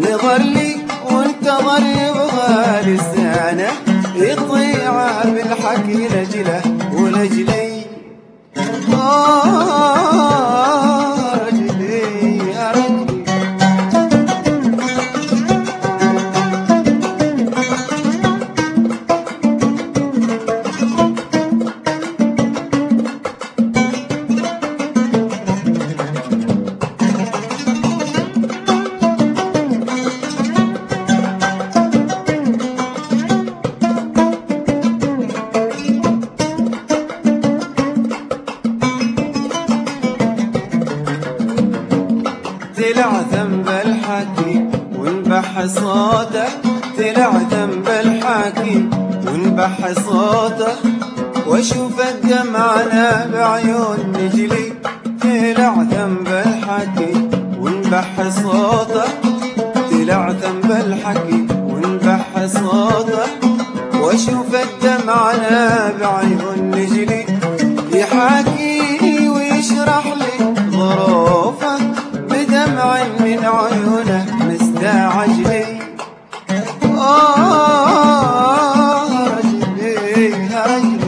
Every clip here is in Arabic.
نظر لي وانتظر يبغى لسانه يطيع بالحكي لجله ولجلي. رجلي يا رجلي طلع ذنب الحكي وانبح صوته، طلع ذنب الحكي وانبح صوته، واشوف الدمعة بعيون نجلي. طلع ذنب الحكي وانبح صوته، طلع ذنب الحكي وانبح صوته، واشوف الدمعة بعيون نجلي. يحاكيني ويشرح لي ظروفه بدمع من عيونه مستعجلي. رجلي يا رجلي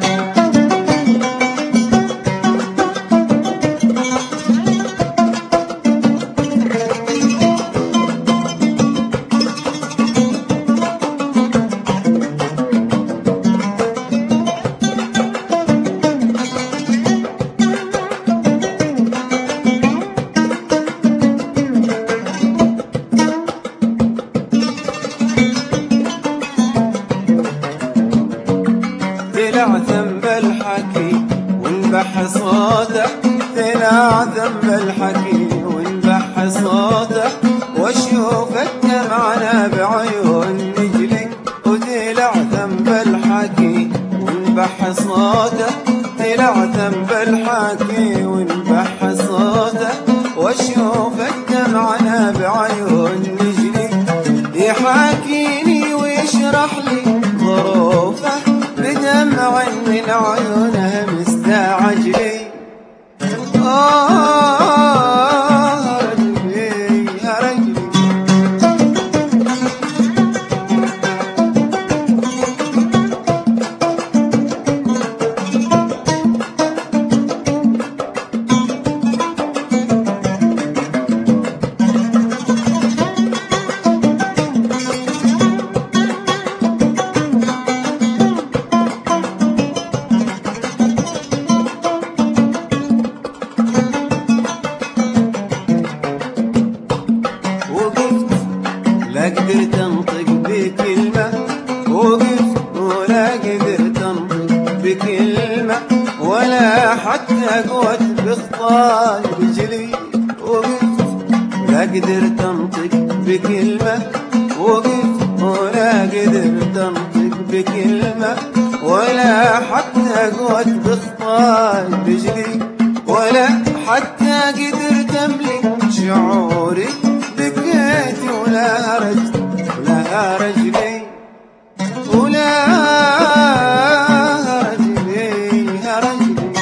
طلع ذنب الحكي وانبح صوته، طلع ذنب الحكي وانبح صوته، واشوف الدمعة بعيون نجلي. وطلع ذنب الحكي وانبح صوته، طلع ذنب الحكي وانبح صوته، واشوف الدمعة بعيون نجلي. يحاكيني ويشرح لي ظروفه بدمع من عيونه مستعجلي. رجلي يا رجلي لا قدرت انطق بكلمة، وقفت ولا قدرت انطق بكلمة، ولا حتى قوت بخطاي رجلي. وقفت لا قدرت انطق بكلمة، وقفت ولا قدرت انطق بكلمة، ولا حتى قوت بخطاي رجلي، ولا حتى قدرت املك شعوري. بكيت ولا رجلي ولا رجلي يا رجلي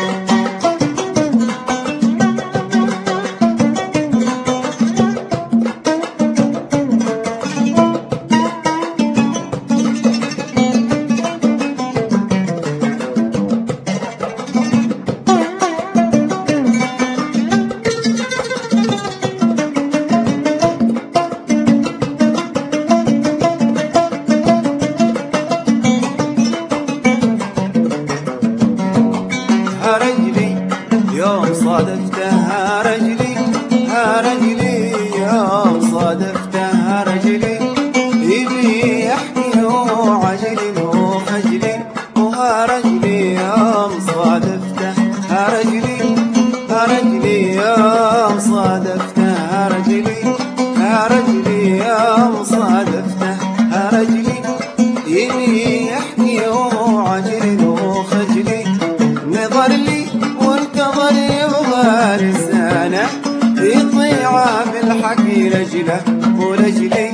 يوم صادفتها رجلي، رجلي يوم صادفتها رجلي، يبي يحكي وعجلي وخجلي. رجلي يوم صادفتها رجلي، رجلي يوم صادفتها رجلي، رجلي يوم صادفتها رجلي، يبي يحكي وعجلي وخجلي. نظر لي وانتظر يبغى لسانه يطيع بالحكي لجله ولجلي.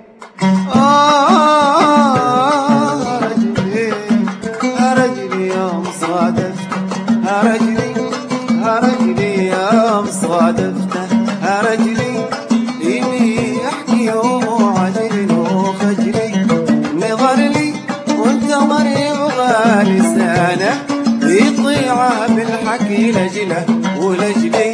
رجلي رجلي يوم صادفته رجلي، رجلي يوم صادفته رجلي، يبي يحكي لجله ولجلي